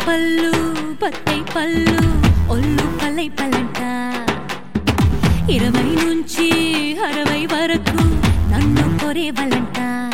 పళ్ళు బత్తై పళ్ళు ఒళ్ళు పల్లై పల్లంట 20 నుంచి 60 వరకు నన్ను కొరేవలంట